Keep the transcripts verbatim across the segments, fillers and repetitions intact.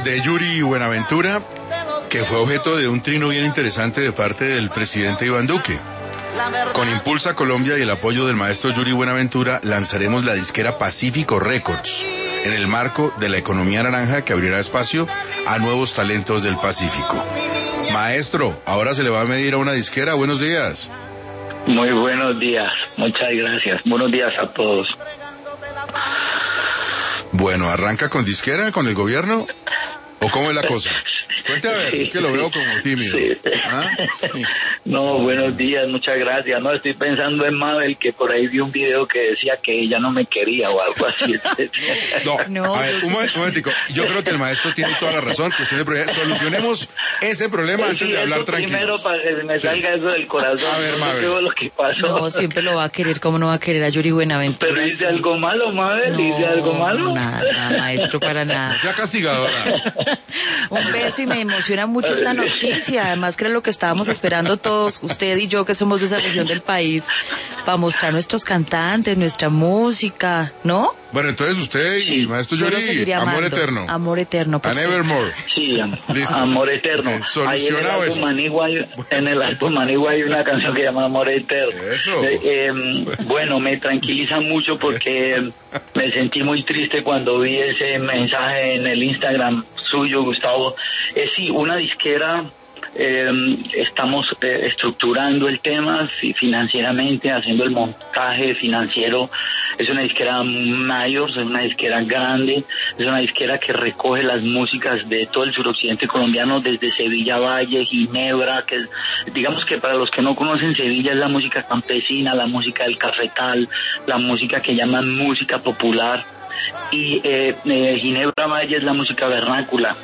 de Yuri Buenaventura, que fue objeto de un trino bien interesante de parte del presidente Iván Duque. Con Impulsa Colombia y el apoyo del maestro Yuri Buenaventura, lanzaremos la disquera Pacífico Records, en el marco de la economía naranja que abrirá espacio a nuevos talentos del Pacífico. Maestro, ahora se le va a medir a una disquera. Buenos días. Muy buenos días, muchas gracias. Buenos días a todos. Bueno, ¿arranca con disquera, con el gobierno? ¿O cómo es la cosa? Cuente a ver, sí, es que lo veo como tímido. Sí. ¿Ah? Sí. No, buenos días, muchas gracias. No, estoy pensando en Mabel, que por ahí vi un video que decía que ella no me quería o algo así. No, no, a ver, un, moment, un momentico. Yo creo que el maestro tiene toda la razón. Cuestión de problema. Solucionemos ese problema antes sí, de hablar tranquilos. Primero para que se me salga sí. eso del corazón. A ver, Mabel. No, lo que pasó. No, siempre lo va a querer. ¿Cómo no va a querer a Yuri Buenaventura? ¿Pero dice sí. algo malo, Mabel? No, ¿Dice algo malo? Nada, nada, maestro, para nada. Ya castigadora. Un beso y me emociona mucho esta noticia. Además, que era lo que estábamos esperando todos, usted y yo, que somos de esa región del país, para mostrar nuestros cantantes, nuestra música, ¿no? Bueno, entonces usted y maestro Yuri, amor eterno. Amor eterno. Pues And Evermore. Sí, am amor eterno. Eh, solucionado eso. Hay, en el álbum Manigua hay una canción que se llama Amor Eterno. Eso. Eh, eh, bueno, me tranquiliza mucho porque eso. Me sentí muy triste cuando vi ese mensaje en el Instagram suyo, Gustavo. Eh, sí, una disquera. Eh, estamos eh, estructurando el tema financieramente, haciendo el montaje financiero. Es una disquera mayor, es una disquera grande, es una disquera que recoge las músicas de todo el suroccidente colombiano, desde Sevilla Valle, Ginebra, que digamos que para los que no conocen Sevilla es la música campesina, la música del cafetal, la música que llaman música popular, y eh, eh, Ginebra Valle es la música vernácula.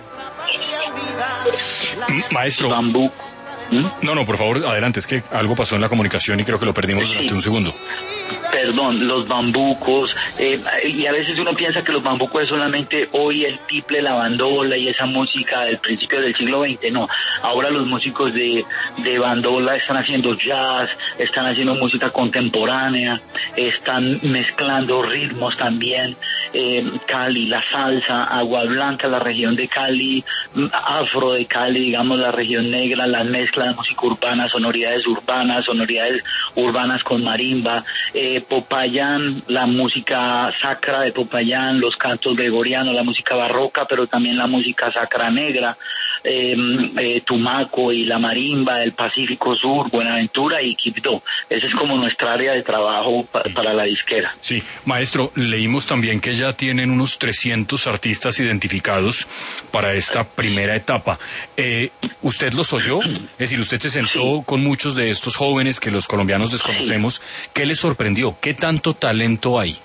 Maestro. Bambú. ¿Mm? No, no, por favor, adelante, es que algo pasó en la comunicación y creo que lo perdimos sí. durante un segundo. Perdón, los bambucos, eh, y a veces uno piensa que los bambucos es solamente hoy el tiple, la bandola y esa música del principio del siglo veinte, no. Ahora los músicos de, de bandola están haciendo jazz, están haciendo música contemporánea, están mezclando ritmos también. Eh, Cali, la salsa, Agua Blanca, la región de Cali, Afro de Cali, digamos la región negra, la mezcla de música urbana, sonoridades urbanas, sonoridades urbanas con marimba, eh, Popayán, la música sacra de Popayán, los cantos gregorianos, la música barroca, pero también la música sacra negra, eh, eh, Tumaco y la marimba del Pacífico Sur, Buenaventura y Quibdó. Esa es como nuestra área de trabajo pa para la disquera. Sí, maestro, leímos también que ya tienen unos trescientos artistas identificados para esta primera etapa. Eh, ¿Usted los oyó? Es decir, usted se sentó sí. con muchos de estos jóvenes que los colombianos desconocemos. Sí. ¿Qué les sorprendió? ¿Qué tanto talento hay?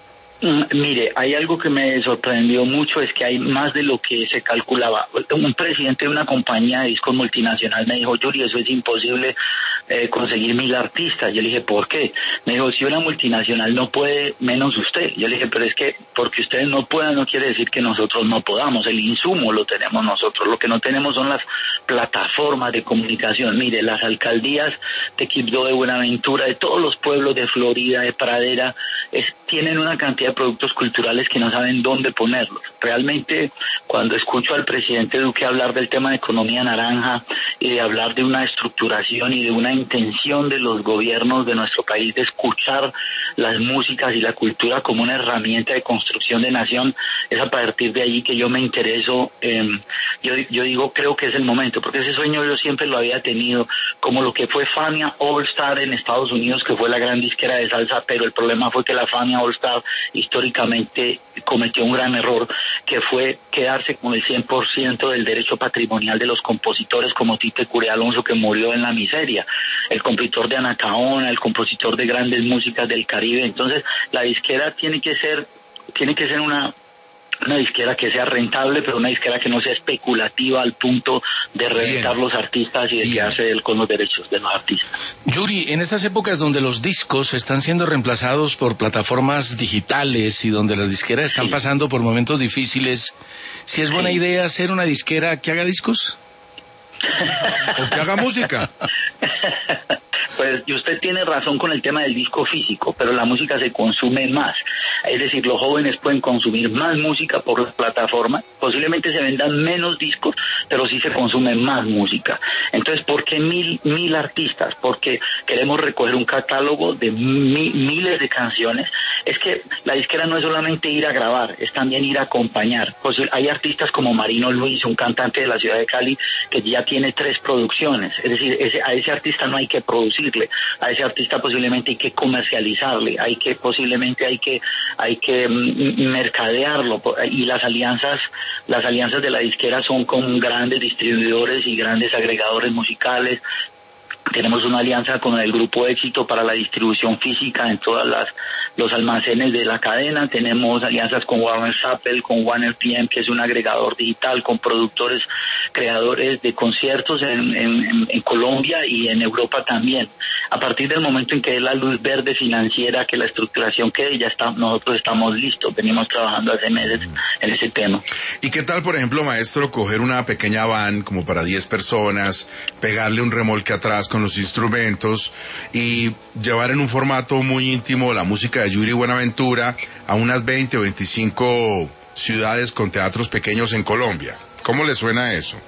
Mire, hay algo que me sorprendió mucho, es que hay más de lo que se calculaba. Un presidente de una compañía de discos multinacional me dijo, Yuri, eso es imposible eh, conseguir mil artistas. Yo le dije, ¿por qué? Me dijo, si una multinacional no puede, menos usted. Yo le dije, pero es que porque ustedes no puedan no quiere decir que nosotros no podamos. El insumo lo tenemos nosotros. Lo que no tenemos son las plataformas de comunicación. Mire, las alcaldías de Quibdó, de Buenaventura, de todos los pueblos de Florida, de Pradera, es, tienen una cantidad de productos culturales que no saben dónde ponerlos. Realmente, cuando escucho al presidente Duque hablar del tema de economía naranja y de hablar de una estructuración y de una intención de los gobiernos de nuestro país de escuchar las músicas y la cultura como una herramienta de construcción de nación, es a partir de allí que yo me intereso. Eh, yo, yo digo, creo que es el momento, porque ese sueño yo siempre lo había tenido, como lo que fue Fania All Star en Estados Unidos, que fue la gran disquera de salsa, pero el problema fue que la Fania All Star históricamente cometió un gran error, que fue quedarse con el cien por ciento del derecho patrimonial de los compositores como Tite Curé Alonso, que murió en la miseria, el compositor de Anacaona, el compositor de grandes músicas del Caribe. Entonces la disquera tiene que ser tiene que ser una una disquera que sea rentable, pero una disquera que no sea especulativa al punto de reventar Bien. los artistas y de Bien. quedarse él con los derechos de los artistas. Yuri, en estas épocas donde los discos están siendo reemplazados por plataformas digitales y donde las disqueras están sí. pasando por momentos difíciles, ¿sí es buena sí. idea hacer una disquera que haga discos? ¿O que haga música? Pues y usted tiene razón con el tema del disco físico, pero la música se consume más. Es decir, los jóvenes pueden consumir más música por las plataformas, posiblemente se vendan menos discos, pero sí se consume más música. Entonces, ¿por qué mil, mil artistas? Porque queremos recoger un catálogo de mi, miles de canciones. Es que la disquera no es solamente ir a grabar, es también ir a acompañar. Pues hay artistas como Marino Luis, un cantante de la ciudad de Cali, que ya tiene tres producciones. Es decir, ese, a ese artista no hay que producirle, a ese artista posiblemente hay que comercializarle, hay que posiblemente hay que hay que mm, mercadearlo, y las alianzas las alianzas de la disquera son con grandes distribuidores y grandes agregadores musicales. Tenemos una alianza con el Grupo Éxito para la distribución física en todas las los almacenes de la cadena. Tenemos alianzas con Warner Chappell, con Warner P M, que es un agregador digital, con productores, creadores de conciertos en, en, en Colombia y en Europa también. A partir del momento en que dé la luz verde financiera, que la estructuración quede, ya está, nosotros estamos listos. Venimos trabajando hace meses en ese tema. ¿Y qué tal, por ejemplo, maestro, coger una pequeña van como para diez personas, pegarle un remolque atrás con los instrumentos y llevar en un formato muy íntimo la música de Yuri Buenaventura a unas veinte o veinticinco ciudades con teatros pequeños en Colombia? ¿Cómo le suena eso?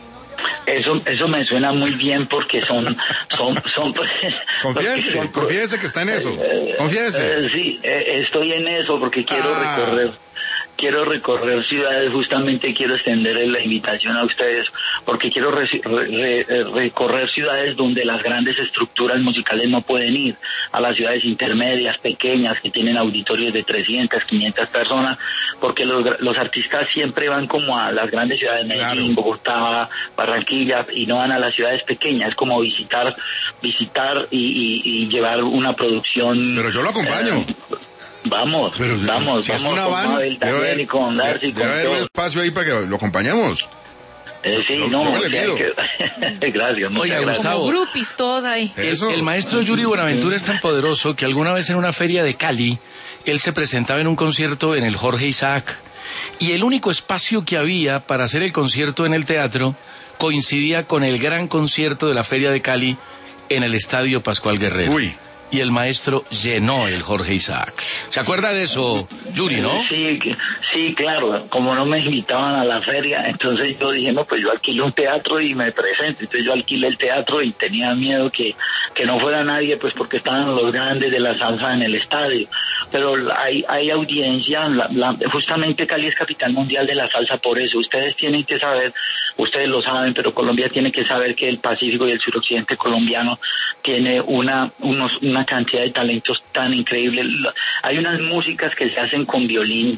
Eso eso me suena muy bien porque son son son confiese, son, confiese que está en eso. Confiese. Eh, sí, eh, estoy en eso porque quiero ah. recorrer quiero recorrer ciudades, justamente quiero extenderles la invitación a ustedes, porque quiero re, re, re, recorrer ciudades donde las grandes estructuras musicales no pueden ir, a las ciudades intermedias, pequeñas, que tienen auditorios de trescientas, quinientas personas, porque los, los artistas siempre van como a las grandes ciudades, Medellín, claro, Bogotá, Barranquilla, y no van a las ciudades pequeñas. Es como visitar, visitar y, y, y llevar una producción. Pero yo lo acompaño. Eh, Vamos, Pero, vamos, si vamos es una con van, Mabel también y con Darcy. Debe haber un espacio ahí para que lo acompañemos. Eh, sí, no, no, o sea, que... gracias. Oiga, Gustavo, como grupis todos ahí. El, el maestro Yuri Buenaventura es tan poderoso que alguna vez en una feria de Cali, él se presentaba en un concierto en el Jorge Isaac, y el único espacio que había para hacer el concierto en el teatro coincidía con el gran concierto de la feria de Cali en el Estadio Pascual Guerrero. Uy. Y el maestro llenó el Jorge Isaac. ¿Se acuerda de eso, Yuri, no? Sí, sí, claro. Como no me invitaban a la feria, entonces yo dije, no, pues yo alquilo un teatro y me presento. Entonces yo alquilé el teatro y tenía miedo que, que no fuera nadie, pues porque estaban los grandes de la salsa en el estadio. Pero hay, hay audiencia, la, la, justamente Cali es capital mundial de la salsa por eso. Ustedes tienen que saber, ustedes lo saben, pero Colombia tiene que saber que el Pacífico y el suroccidente colombiano tiene una, unos, una cantidad de talentos tan increíbles. Hay unas músicas que se hacen con violín,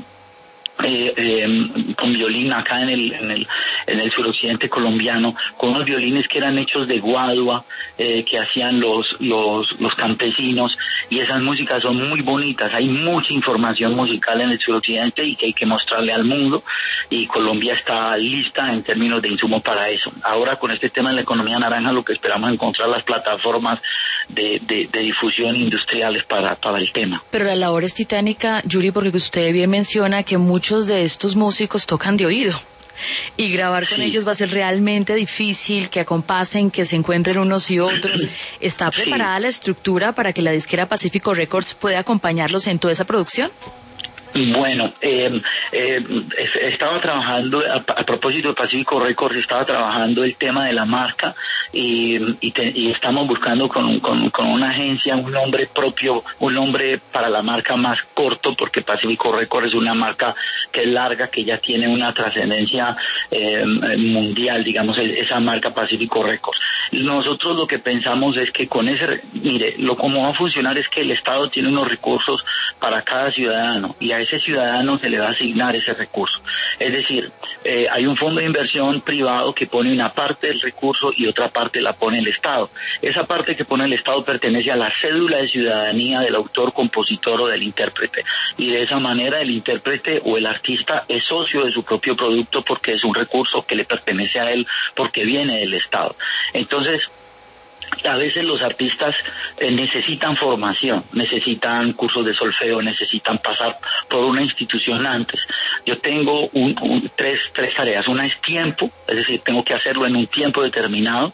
eh, eh, con violín acá en el, en el, en el suroccidente colombiano, con unos violines que eran hechos de guadua, eh, que hacían los, los, los campesinos, y esas músicas son muy bonitas. Hay mucha información musical en el suroccidente y que hay que mostrarle al mundo, y Colombia está lista en términos de insumo para eso. Ahora con este tema de la economía naranja, lo que esperamos es encontrar las plataformas de, de, de difusión industriales para, para el tema. Pero la labor es titánica, Yuri, porque usted bien menciona que muchos de estos músicos tocan de oído. Y grabar con sí. ellos va a ser realmente difícil, que acompasen, que se encuentren unos y otros. ¿Está preparada sí. la estructura para que la disquera Pacífico Records pueda acompañarlos en toda esa producción? Bueno, eh, eh, estaba trabajando, a, a propósito de Pacífico Records, estaba trabajando el tema de la marca y, y, te, y estamos buscando con, con, con una agencia un nombre propio, un nombre para la marca más corto, porque Pacífico Records es una marca que es larga, que ya tiene una trascendencia eh, mundial, digamos, esa marca Pacífico Records. Nosotros lo que pensamos es que con ese, mire, lo como va a funcionar es que el Estado tiene unos recursos para cada ciudadano y a ese ciudadano se le va a asignar ese recurso. Es decir, eh, hay un fondo de inversión privado que pone una parte del recurso y otra parte la pone el Estado. Esa parte que pone el Estado pertenece a la cédula de ciudadanía del autor, compositor o del intérprete, y de esa manera el intérprete o el artista es socio de su propio producto porque es un recurso que le pertenece a él porque viene del Estado. Entonces, a veces los artistas eh, necesitan formación, necesitan cursos de solfeo, necesitan pasar por una institución antes. Yo tengo un, un, tres, tres tareas. Una es tiempo, es decir, tengo que hacerlo en un tiempo determinado.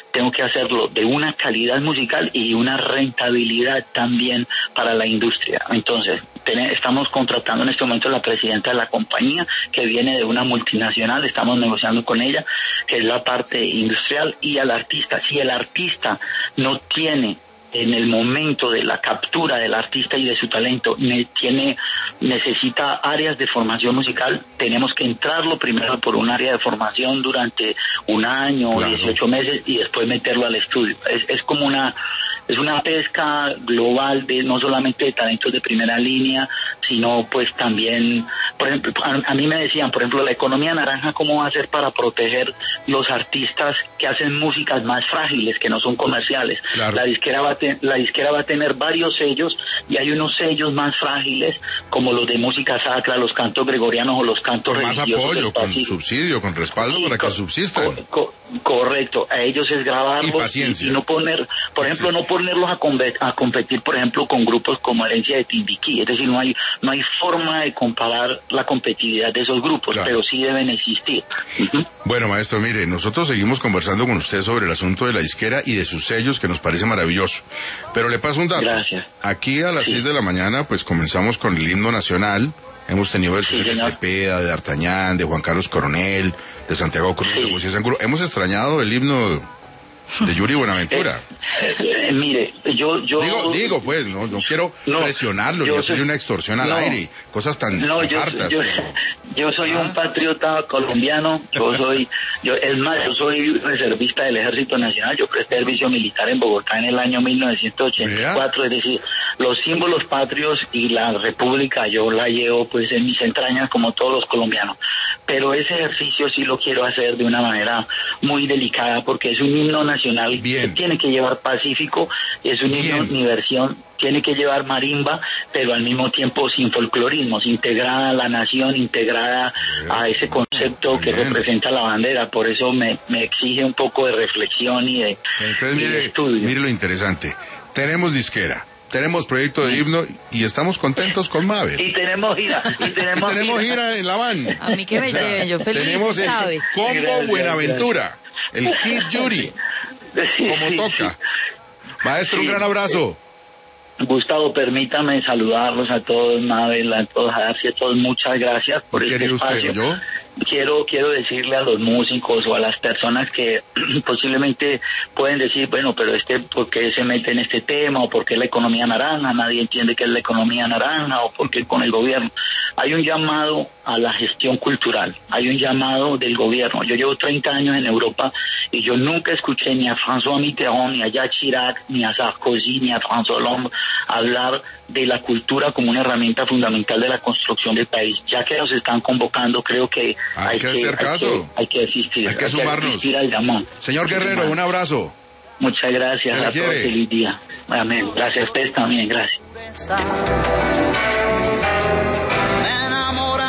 tengo que hacerlo de una calidad musical y una rentabilidad también para la industria. Entonces, ten, estamos contratando en este momento a la presidenta de la compañía, que viene de una multinacional, estamos negociando con ella, que es la parte industrial, y al artista. Si el artista no tiene, en el momento de la captura del artista y de su talento, ne, tiene, necesita áreas de formación musical, tenemos que entrarlo primero por un área de formación durante un año o dieciocho meses y después meterlo al estudio. Es, es como una... Es una pesca global de no solamente de talentos de primera línea, sino pues también, por ejemplo, a, a mí me decían, por ejemplo, la economía naranja, ¿cómo va a ser para proteger los artistas que hacen músicas más frágiles, que no son comerciales? Claro. La disquera va a te, la disquera va a tener varios sellos, y hay unos sellos más frágiles, como los de música sacra, los cantos gregorianos o los cantos con religiosos. Más apoyo, con subsidio, con respaldo, sí, para co- que subsistan. Co- co- correcto, a ellos es grabarlos y, paciencia. y, y no poner, por ejemplo, no ponerlos a, com- a competir, por ejemplo, con grupos como Herencia de Timbiquí. Es decir, no hay no hay forma de comparar la competitividad de esos grupos, claro, pero sí deben existir. Uh-huh. Bueno, maestro, mire, nosotros seguimos conversando con usted sobre el asunto de la disquera y de sus sellos, que nos parece maravilloso. Pero le paso un dato. Gracias. Aquí a las sí. seis de la mañana, pues comenzamos con el himno nacional. Hemos tenido versiones sí, de Cepeda, de D'Artagnan, de Juan Carlos Coronel, de Santiago Cruz, sí. de José Sanjuro. Hemos extrañado el himno de Yuri Buenaventura. Eh, eh, mire, yo... yo digo, digo, pues, no, no quiero no, presionarlo ni hacerle una extorsión al no, aire, cosas tan, no, tan yo, hartas. Yo, yo soy ah. un patriota colombiano, yo soy, yo es más, yo soy reservista del Ejército Nacional, yo presté servicio militar en Bogotá en el año mil novecientos ochenta y cuatro, ¿Vea? Es decir, los símbolos patrios y la república yo la llevo pues en mis entrañas como todos los colombianos. Pero ese ejercicio sí lo quiero hacer de una manera muy delicada, porque es un himno nacional Bien. que tiene que llevar pacífico, es un himno ni versión, tiene que llevar marimba, pero al mismo tiempo sin folclorismos, integrada a la nación, integrada Bien. a ese concepto Bien. que representa la bandera. Por eso me, me exige un poco de reflexión y de, Entonces, y mire, de estudio. Mire lo interesante, tenemos disquera, tenemos proyecto de himno y estamos contentos con Mabel. Y tenemos gira. Y tenemos, y tenemos gira. gira en la van. A mí que me o sea, lleven, yo feliz. Tenemos el sabe. combo gracias, Buenaventura, gracias. el Kid Yuri, sí, como sí, toca. Sí. Maestro, sí, un gran abrazo. Gustavo, permítame saludarlos a todos, Mabel, a todos, a Darcy, a todos, muchas gracias por este espacio. Usted, ¿yo? Quiero, quiero decirle a los músicos o a las personas que posiblemente pueden decir, bueno, pero este, ¿por qué se mete en este tema? ¿O por qué la economía naranja? Nadie entiende qué es la economía naranja, o por qué con el gobierno. Hay un llamado a la gestión cultural, hay un llamado del gobierno. Yo llevo treinta años en Europa y yo nunca escuché ni a François Mitterrand, ni a Jacques Chirac, ni a Sarkozy, ni a François Hollande hablar de la cultura como una herramienta fundamental de la construcción del país. Ya que nos están convocando, creo que hay, hay que hacer que, caso. Hay que, hay que asistir. Hay que hay sumarnos. Que asistir al llamado. Señor Guerrero, un abrazo. Muchas gracias. A todos, feliz día. Amén. Gracias a ustedes también. Gracias.